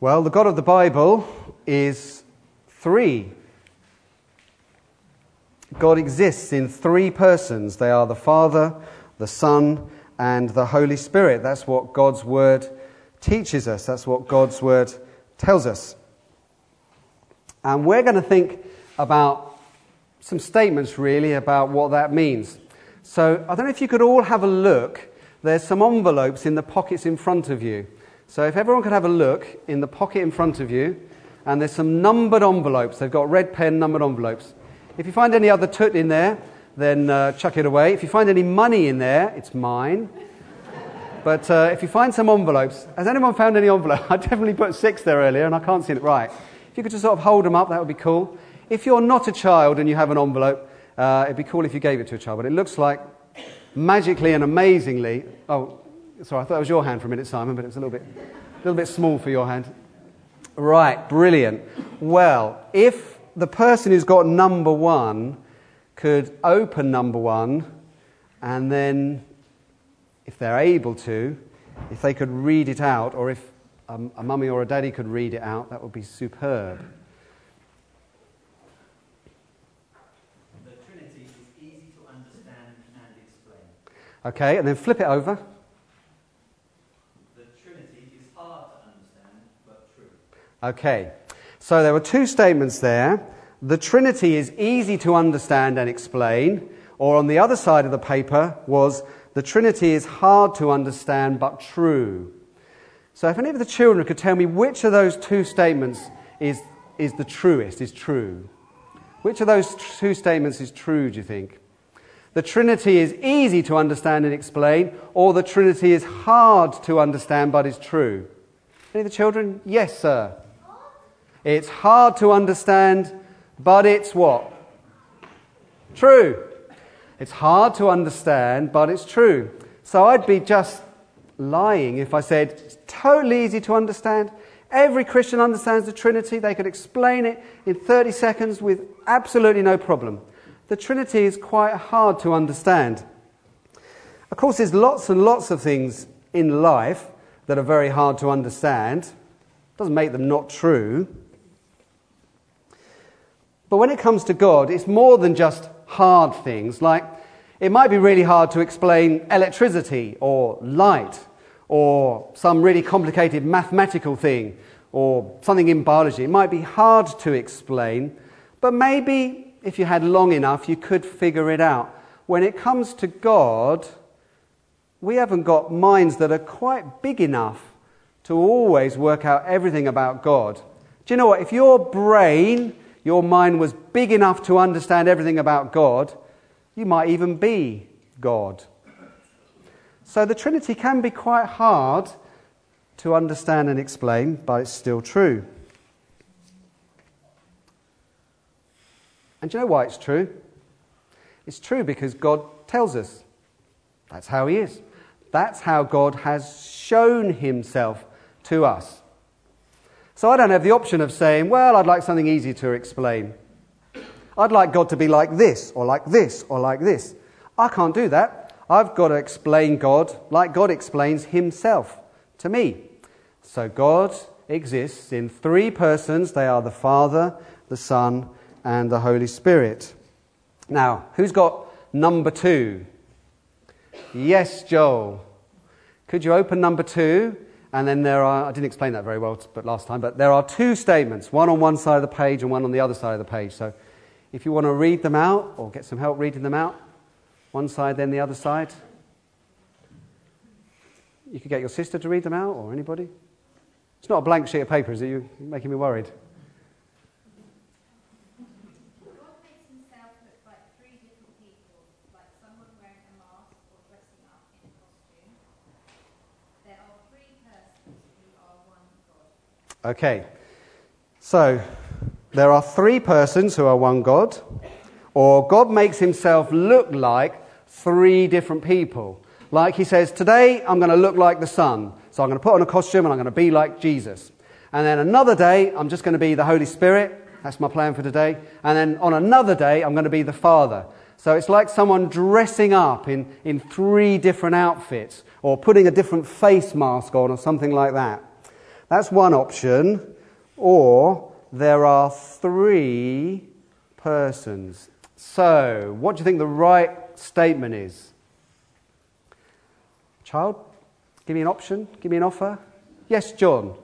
Well, the God of the Bible is three. God exists in three persons. They are the Father, the Son, and the Holy Spirit. That's what God's Word teaches us. That's what God's Word tells us. And we're going to think about some statements, really, about what that means. So I don't know if you could all have a look. There's some envelopes in the pockets in front of you. So if everyone could have a look in the pocket in front of you, and there's some numbered envelopes. They've got red pen numbered envelopes. If you find any other tut in there, then chuck it away. If you find any money in there, it's mine. But if you find some envelopes, has anyone found any envelopes? I definitely put 6 there earlier, and I can't see it right. If you could just sort of hold them up, that would be cool. If you're not a child and you have an envelope, it'd be cool if you gave it to a child. But it looks like magically and amazingly... Oh, sorry, I thought it was your hand for a minute, Simon, but it's a little bit small for your hand. Right, brilliant. Well, if the person who's got number 1 could open number 1, and then, if they're able to, if they could read it out, or if a mummy or a daddy could read it out, that would be superb. The Trinity is easy to understand and explain. Okay, and then flip it over. The Trinity is hard to understand, but true. Okay, so there were 2 statements there. The Trinity is easy to understand and explain, or on the other side of the paper was the Trinity is hard to understand but true. So if any of the children could tell me which of those 2 statements is the truest, is true. Which of those 2 statements is true, do you think? The Trinity is easy to understand and explain, or the Trinity is hard to understand but is true? Any of the children? Yes, sir. It's hard to understand, but it's what? True. It's hard to understand, but it's true. So I'd be just lying if I said it's totally easy to understand. Every Christian understands the Trinity. They could explain it in 30 seconds with absolutely no problem. The Trinity is quite hard to understand. Of course, there's lots and lots of things in life that are very hard to understand. Doesn't make them not true. But when it comes to God, it's more than just hard things. Like, it might be really hard to explain electricity or light or some really complicated mathematical thing or something in biology. It might be hard to explain, but maybe if you had long enough, you could figure it out. When it comes to God, we haven't got minds that are quite big enough to always work out everything about God. Do you know what? If your brain, your mind was big enough to understand everything about God, you might even be God. So the Trinity can be quite hard to understand and explain, but it's still true. And do you know why it's true? It's true because God tells us. That's how He is. That's how God has shown Himself to us. So I don't have the option of saying, well, I'd like something easy to explain. I'd like God to be like this, or like this, or like this. I can't do that. I've got to explain God like God explains Himself to me. So God exists in 3 persons. They are the Father, the Son, and the Holy Spirit. Now, who's got number 2? Yes, Joel. Could you open number 2? And then I didn't explain that very well but last time, but there are 2 statements, one on one side of the page and one on the other side of the page. So if you want to read them out or get some help reading them out, one side then the other side. You could get your sister to read them out or anybody. It's not a blank sheet of paper, is it? You're making me worried. God makes Himself look like 3 different people, like someone wearing a mask or dressing up in a costume. There are 3 persons who are one God. Okay, so there are 3 persons who are one God, or God makes Himself look like 3 different people. Like He says, today I'm going to look like the Son, so I'm going to put on a costume and I'm going to be like Jesus. And then another day I'm just going to be the Holy Spirit. That's my plan for today. And then on another day I'm going to be the Father. So it's like someone dressing up in 3 different outfits, or putting a different face mask on, or something like that. That's one option. Or there are 3 persons. So, what do you think the right statement is? Child, give me an option, give me an offer. Yes, John.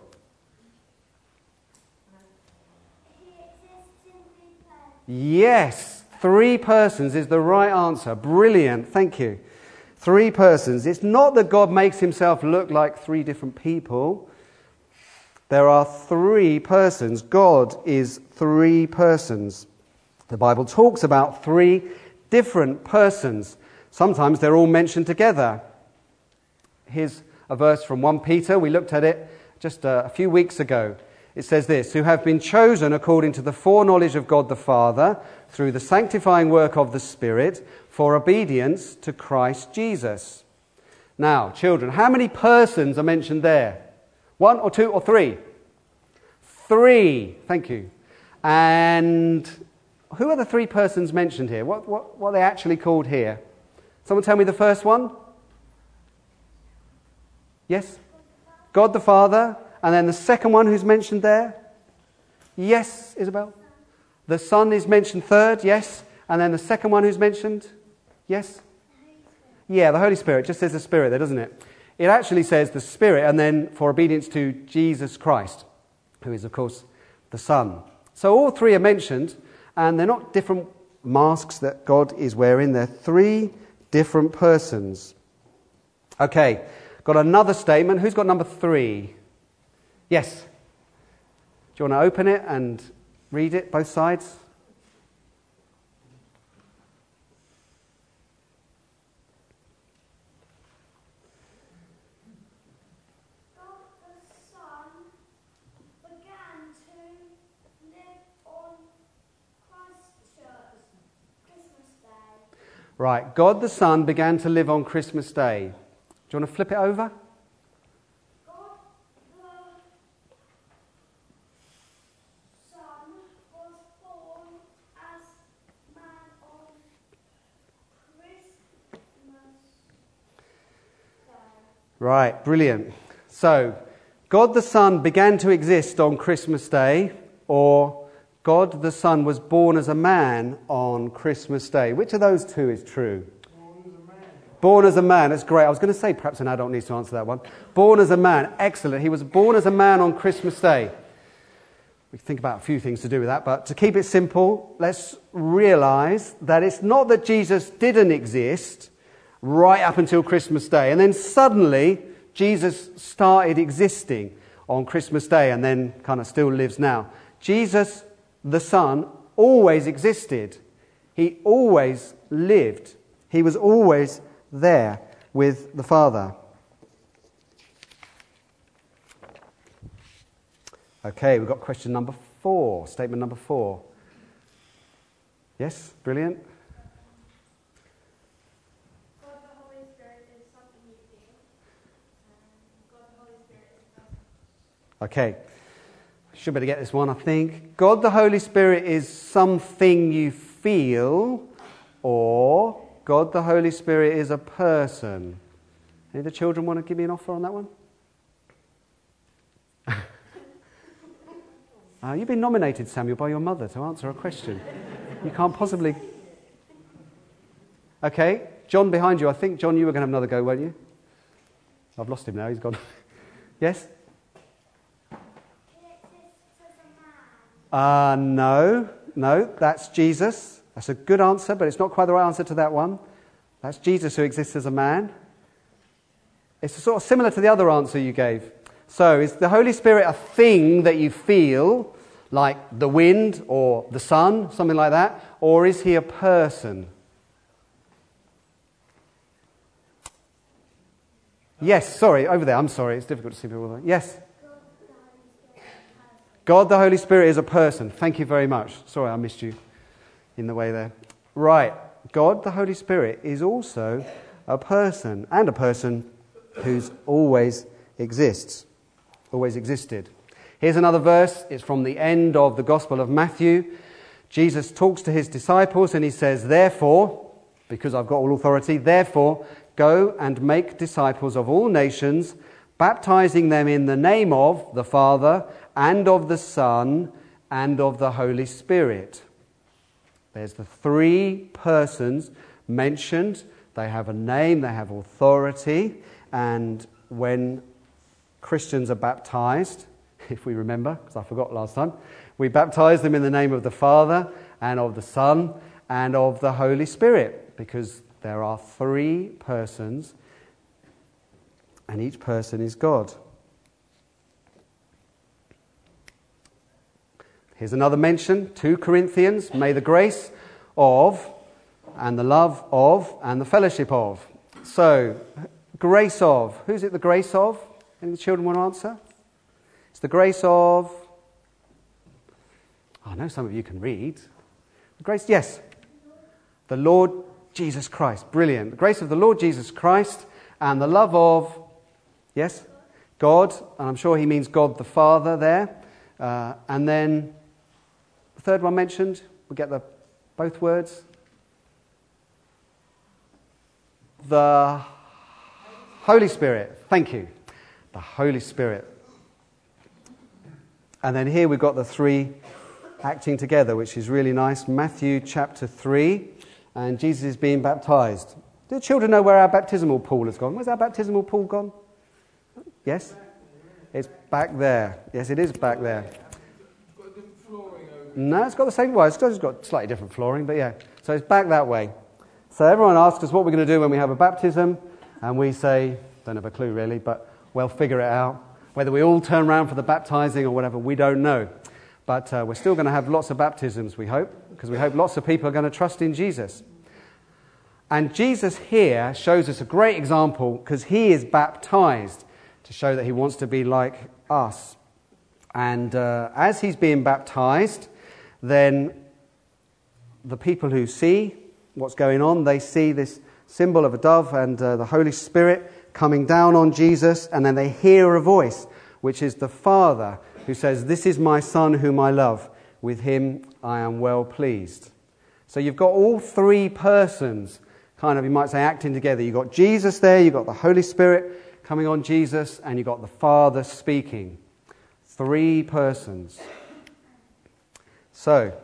Yes, 3 persons is the right answer. Brilliant, thank you. 3 persons. It's not that God makes himself look like 3 different people. There are 3 persons. God is 3 persons. The Bible talks about 3 different persons. Sometimes they're all mentioned together. Here's a verse from 1 Peter. We looked at it just a few weeks ago. It says this, who have been chosen according to the foreknowledge of God the Father through the sanctifying work of the Spirit for obedience to Christ Jesus. Now, children, how many persons are mentioned there? 1 or 2 or 3? 3. Thank you. And who are the 3 persons mentioned here? What are they actually called here? Someone tell me the first one? Yes? God the Father. And then the second one who's mentioned there? Yes, Isabel? The Son is mentioned third, yes. And then the second one who's mentioned? Yes? Yeah, the Holy Spirit. Just says the Spirit there, doesn't it? It actually says the Spirit and then for obedience to Jesus Christ, who is, of course, the Son. So all 3 are mentioned, and they're not different masks that God is wearing. They're 3 different persons. Okay, got another statement. Who's got number 3? Yes. Do you want to open it and read it, both sides? God the Son began to live on Christmas Day. Right, God the Son began to live on Christmas Day. Do you want to flip it over? Right, brilliant. So, God the Son began to exist on Christmas Day, or God the Son was born as a man on Christmas Day. Which of those 2 is true? Born as a man. That's great. I was going to say perhaps an adult needs to answer that one. Born as a man. Excellent. He was born as a man on Christmas Day. We can think about a few things to do with that, but to keep it simple, let's realise that it's not that Jesus didn't exist right up until Christmas Day, and then suddenly Jesus started existing on Christmas Day and then kind of still lives now. Jesus, the Son, always existed. He always lived. He was always there with the Father. Okay, we've got question number 4, statement number 4. Yes, brilliant. God the Holy Spirit is something you feel. God the Holy Spirit is a person. Okay, should better get this one, I think. God the Holy Spirit is something you feel, or God the Holy Spirit is a person. Any of the children want to give me an offer on that one? You've been nominated, Samuel, by your mother to answer a question. You can't possibly... Okay, John behind you. I think, John, you were going to have another go, weren't you? I've lost him now, he's gone. Yes? No, that's Jesus. That's a good answer, but it's not quite the right answer to that one. That's Jesus who exists as a man. It's sort of similar to the other answer you gave. So, is the Holy Spirit a thing that you feel, like the wind or the sun, something like that? Or is he a person? Yes, sorry, over there. I'm sorry, it's difficult to see people there. Yes? God the Holy Spirit is a person. Thank you very much. Sorry, I missed you in the way there. Right, God the Holy Spirit is also a person, and a person who's always exists. Always existed. Here's another verse. It's from the end of the Gospel of Matthew. Jesus talks to his disciples and he says, therefore, because I've got all authority, therefore, go and make disciples of all nations, baptizing them in the name of the Father and of the Son and of the Holy Spirit. There's the three persons mentioned. They have a name, they have authority, and when Christians are baptized, if we remember, because I forgot last time, we baptize them in the name of the Father and of the Son and of the Holy Spirit, because there are three persons and each person is God. Here's another mention, 2 Corinthians, may the grace of and the love of and the fellowship of. So, grace of. Who's it the grace of? Any of the children want to answer? It's the grace of... I know some of you can read. The grace, yes. The Lord Jesus Christ. Brilliant. The grace of the Lord Jesus Christ and the love of... Yes? God. And I'm sure he means God the Father there. And then the third one mentioned. We get both words. The Holy Spirit. Thank you. The Holy Spirit. And then here we've got the three acting together, which is really nice. Matthew chapter 3, and Jesus is being baptized. Do the children know where our baptismal pool has gone? Where's our baptismal pool gone? Yes? It's back there. Yes, it is back there. No, it's got the same. Well, it's got slightly different flooring, but yeah. So it's back that way. So everyone asks us what we're going to do when we have a baptism, and we say, don't have a clue really, but we'll figure it out. Whether we all turn around for the baptizing or whatever, we don't know. But we're still going to have lots of baptisms, we hope, because we hope lots of people are going to trust in Jesus. And Jesus here shows us a great example, because he is baptized to show that he wants to be like us. And as he's being baptized, then the people who see what's going on, they see this symbol of a dove and the Holy Spirit coming down on Jesus, and then they hear a voice, which is the Father, who says, "This is my Son whom I love. With him I am well pleased." So you've got all three persons, kind of, you might say, acting together. You've got Jesus there, you've got the Holy Spirit coming on Jesus, and you've got the Father speaking. Three persons. So,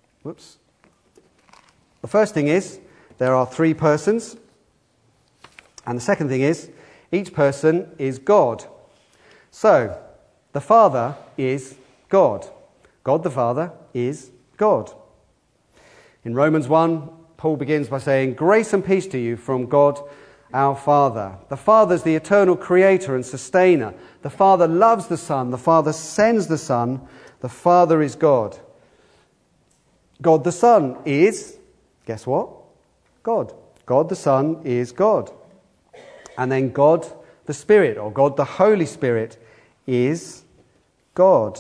the first thing is, there are three persons. And the second thing is, each person is God. So, the Father is God. God the Father is God. In Romans 1, Paul begins by saying, "Grace and peace to you from God our Father." The Father is the eternal creator and sustainer. The Father loves the Son. The Father sends the Son. The Father is God. God the Son is, guess what? God. God the Son is God. And then God the Spirit, or God the Holy Spirit, is God.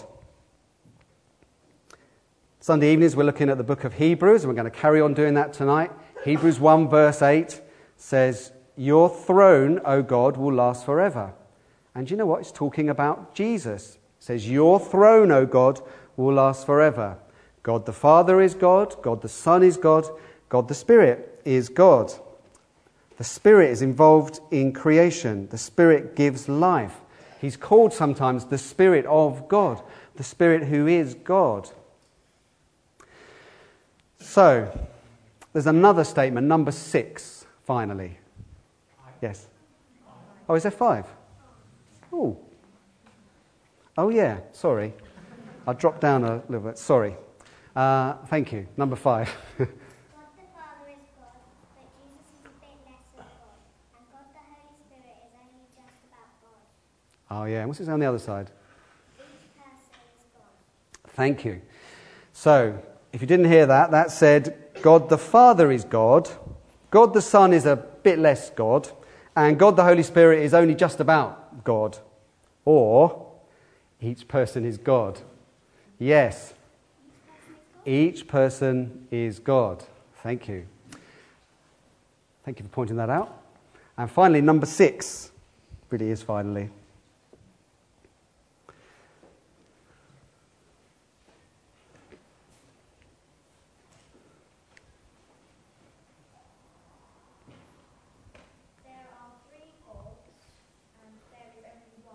Sunday evenings we're looking at the book of Hebrews, and we're going to carry on doing that tonight. Hebrews 1 verse 8 says, "Your throne, O God, will last forever." And you know what? It's talking about Jesus. It says, "Your throne, O God, will last forever." God the Father is God, God the Son is God, God the Spirit is God. The Spirit is involved in creation. The Spirit gives life. He's called sometimes the Spirit of God, the Spirit who is God. So, there's another statement, number 6, finally. Yes? Oh, is there 5? Oh. Oh, yeah, sorry. I dropped down a little bit, sorry. Thank you. Number 5. God the Father is God, but Jesus is a bit less than God. And God the Holy Spirit is only just about God. Oh, yeah. And what's it on the other side? Each person is God. Thank you. So, if you didn't hear that, that said, God the Father is God, God the Son is a bit less God, and God the Holy Spirit is only just about God. Or, each person is God. Yes. Each person is God. Thank you. Thank you for pointing that out. And finally, number 6. Really is finally. There are 3 gods, and there is only one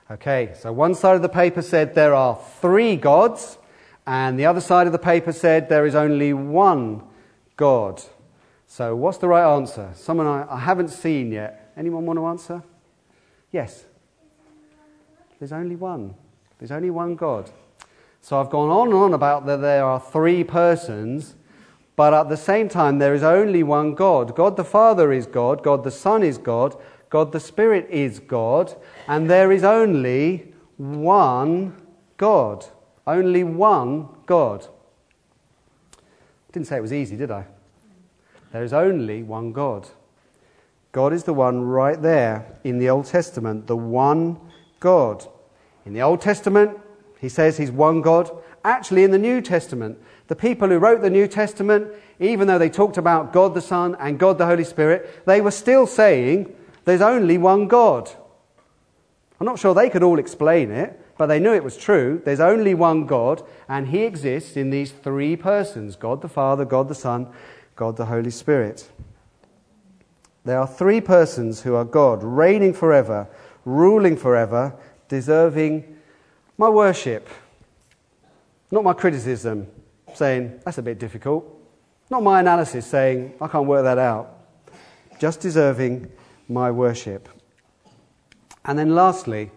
Okay, so one side of the paper said there are 3 gods, and the other side of the paper said there is only one God. So what's the right answer? Someone I haven't seen yet. Anyone want to answer? Yes. There's only one. There's only one God. So I've gone on and on about that there are 3 persons, but at the same time there is only one God. God the Father is God, God the Son is God, God the Spirit is God, and there is only one God. Only one God. I didn't say it was easy, did I? There is only one God. God is the one right there in the Old Testament, the one God. In the Old Testament, he says he's one God. Actually, in the New Testament, the people who wrote the New Testament, even though they talked about God the Son and God the Holy Spirit, they were still saying there's only one God. I'm not sure they could all explain it, but they knew it was true. There's only one God, and he exists in these 3 persons, God the Father, God the Son, God the Holy Spirit. There are 3 persons who are God, reigning forever, ruling forever, deserving my worship. Not my criticism, saying, that's a bit difficult. Not my analysis, saying, I can't work that out. Just deserving my worship. And then lastly,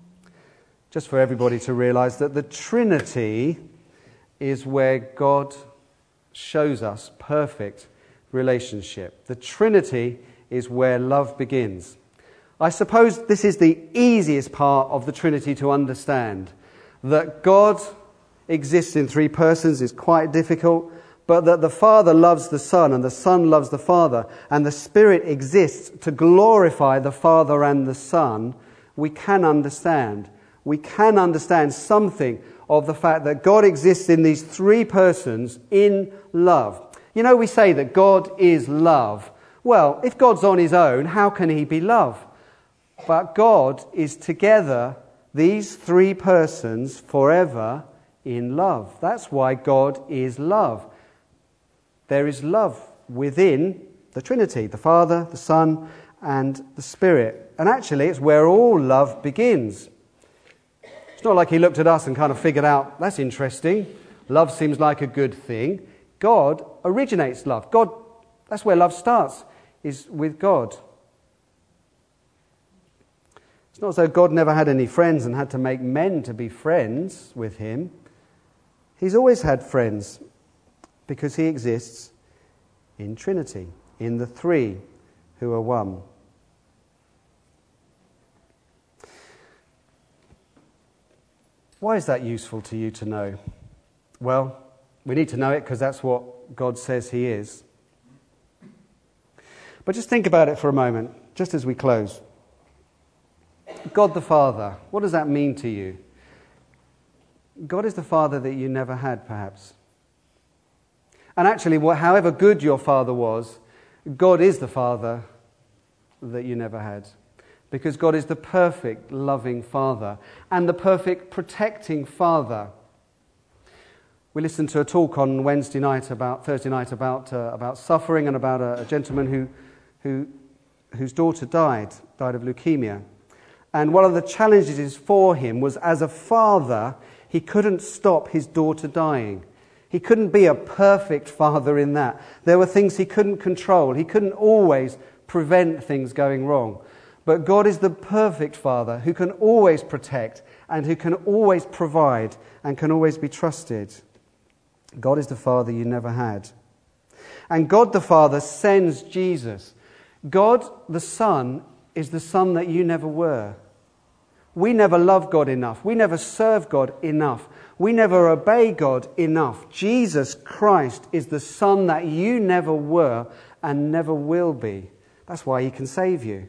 just for everybody to realise that the Trinity is where God shows us perfect relationship. The Trinity is where love begins. I suppose this is the easiest part of the Trinity to understand. That God exists in 3 persons is quite difficult, but that the Father loves the Son and the Son loves the Father and the Spirit exists to glorify the Father and the Son, we can understand. We can understand something of the fact that God exists in these 3 persons in love. You know, we say that God is love. Well, if God's on his own, how can he be love? But God is together, these 3 persons, forever in love. That's why God is love. There is love within the Trinity, the Father, the Son, and the Spirit. And actually, it's where all love begins. It's not like he looked at us and kind of figured out, that's interesting. Love seems like a good thing. God originates love. God, that's where love starts, is with God. It's not as though God never had any friends and had to make men to be friends with him. He's always had friends because he exists in Trinity, in the 3 who are one. Why is that useful to you to know? Well, we need to know it because that's what God says he is. But just think about it for a moment, just as we close. God the Father, what does that mean to you? God is the Father that you never had, perhaps. And actually, however good your father was, God is the Father that you never had. Because God is the perfect loving Father and the perfect protecting Father. We listened to a talk on Thursday night about suffering and about a gentleman whose daughter died of leukemia. And one of the challenges for him was, as a father, he couldn't stop his daughter dying. He couldn't be a perfect father in that. There were things he couldn't control. He couldn't always prevent things going wrong. But God is the perfect Father who can always protect and who can always provide and can always be trusted. God is the Father you never had. And God the Father sends Jesus. God the Son is the Son that you never were. We never love God enough. We never serve God enough. We never obey God enough. Jesus Christ is the Son that you never were and never will be. That's why he can save you.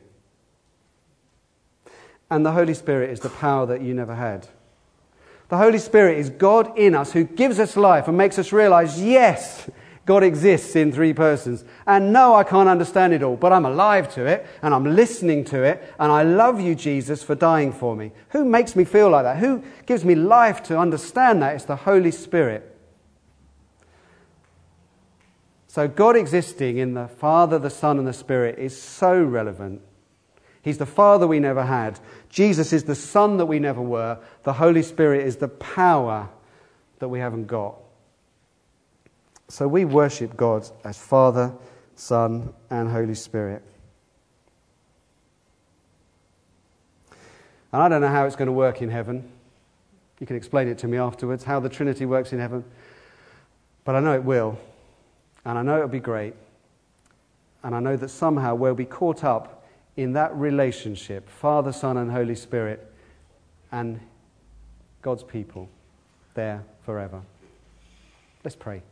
And the Holy Spirit is the power that you never had. The Holy Spirit is God in us who gives us life and makes us realize, yes, God exists in 3 persons. And no, I can't understand it all, but I'm alive to it and I'm listening to it. And I love you, Jesus, for dying for me. Who makes me feel like that? Who gives me life to understand that? It's the Holy Spirit. So God existing in the Father, the Son, and the Spirit is so relevant. He's the Father we never had. Jesus is the Son that we never were. The Holy Spirit is the power that we haven't got. So we worship God as Father, Son, and Holy Spirit. And I don't know how it's going to work in heaven. You can explain it to me afterwards, how the Trinity works in heaven. But I know it will. And I know it'll be great. And I know that somehow we'll be caught up in that relationship, Father, Son, and Holy Spirit, and God's people there forever. Let's pray.